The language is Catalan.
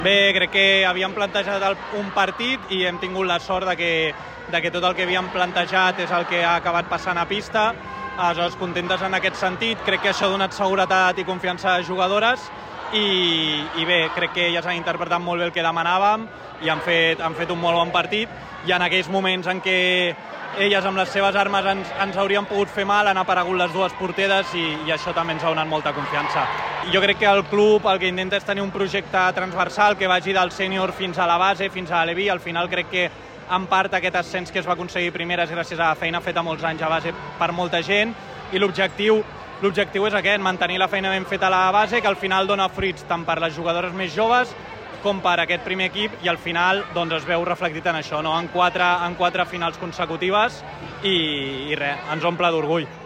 Bé, crec que havíem plantejat un partit i hem tingut la sort de que tot el que havíem plantejat és el que ha acabat passant a pista. Aleshores, contentes en aquest sentit. Crec que això ha donat seguretat i confiança a les jugadores i bé, crec que elles han interpretat molt bé el que demanàvem i han fet un molt bon partit. I en aquells moments en què elles amb les seves armes ens haurien pogut fer mal, han aparegut les dues porteres i això també ens ha donat molta confiança. Jo crec que el club el que intenta és tenir un projecte transversal que vagi del sènior fins a la base, fins a l'Aleví. Al final crec que en part aquest ascens que es va aconseguir primeres gràcies a la feina feta molts anys a base per molta gent i l'objectiu és aquest, mantenir la feina ben feta a la base, que al final dona fruits tant per les jugadores més joves com per aquest primer equip i al final doncs, es veu reflectit en això, no? en quatre finals consecutives i res, ens omple d'orgull.